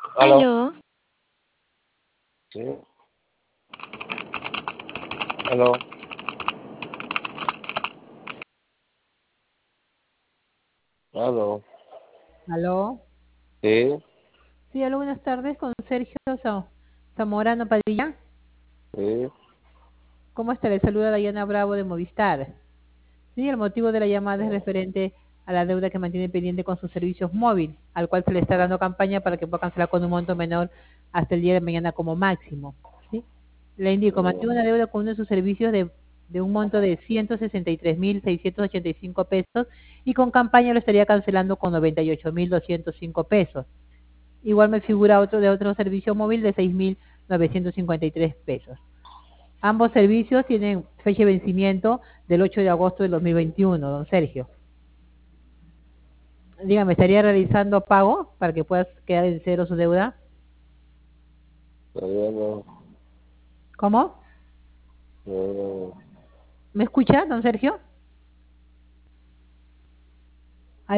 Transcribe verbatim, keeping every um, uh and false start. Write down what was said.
Aló. Aló, Sí. Aló. Aló. Aló. Sí. Sí, aló, buenas tardes con Sergio Za- Zamorano Padilla. Sí. ¿Cómo está? Le saluda Dayana Bravo de Movistar. Sí, el motivo de la llamada es referente a la deuda que mantiene pendiente con sus servicios móvil, al cual se le está dando campaña para que pueda cancelar con un monto menor hasta el día de mañana como máximo. ¿Sí? Le indico, mantiene una deuda con uno de sus servicios de, de un monto de ciento sesenta y tres mil seiscientos ochenta y cinco pesos y con campaña lo estaría cancelando con noventa y ocho mil doscientos cinco pesos. Igual me figura otro de otro servicio móvil de seis mil novecientos cincuenta y tres pesos. Ambos servicios tienen fecha de vencimiento del ocho de agosto de dos mil veintiuno, don Sergio. Dígame, ¿estaría realizando pago para que puedas quedar en cero su deuda? Todavía no. ¿Cómo? No, no. ¿Me escucha, don Sergio?